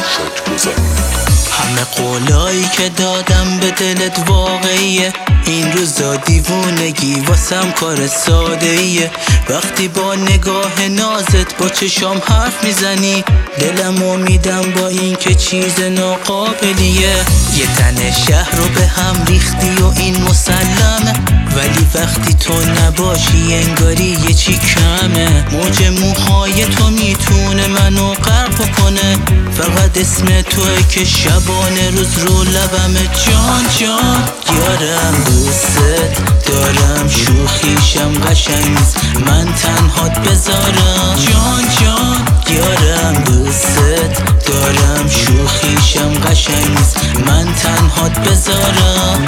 همه قولایی که دادم به دلت واقعیه، این روزا دیوونگی واسم کار ساده ایه. وقتی با نگاه نازت با چشام حرف میزنی، دلمو میدم با این که چیز ناقابلیه. یه تن شهر رو به هم ریختی و این مسلمه، ولی وقتی تو نباشی انگاری یه چی کمه. موج موهای تو میتونه منو غرق کنه، فقط اسم توئه که شبانه روز رو لبمه. جان جان یارم دوست دارم، شوخیشم قشنگ نیست من تنهات بذارم. جان جان یارم دوست دارم، شوخیشم قشنگ نیست من تنهات بذارم.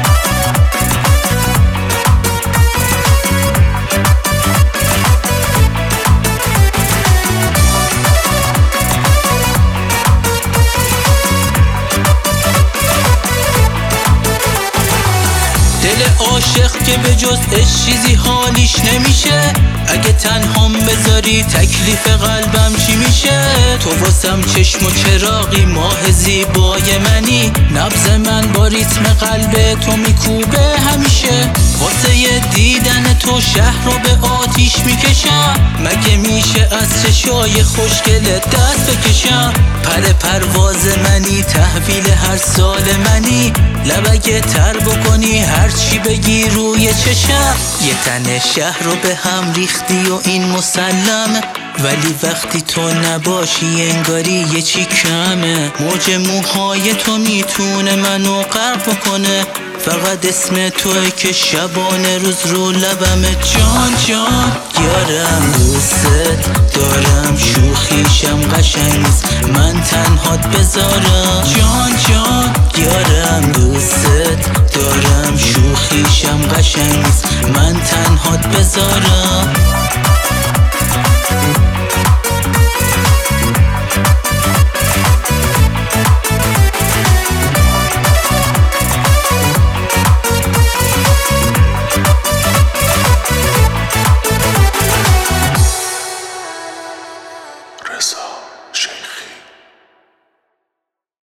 دل عاشق که به جز عشق چیزی حالیش نمیشه، اگه تنهام بذاری تکلیف قلبم چی میشه؟ تو واسم چشم و چراغی، ماه زیبای منی، نبض من با ریتم قلب تو میکوبه همیشه. واسه دیدن تو شهر رو به آتیش میکشم، مگه میشه از چشای خوشگلت دست بکشم؟ پرواز منی، تحویل هر سال منی، لبگه تر بکنی هرچی بگی روی چشم. یه تن شهر رو به هم ریختی و این مسلمه، ولی وقتی تو نباشی انگاری یه چی کمه. موج موهای تو میتونه منو غرق کنه، فقط اسم توئه که شبانه روز رو لبمه. جان جان یارم دوست دارم، شوخیشم قشنگ نیست من تنهات بذارم. جان جان یارم دوست دارم، شوخیشم قشنگ نیست من تنهات بذارم.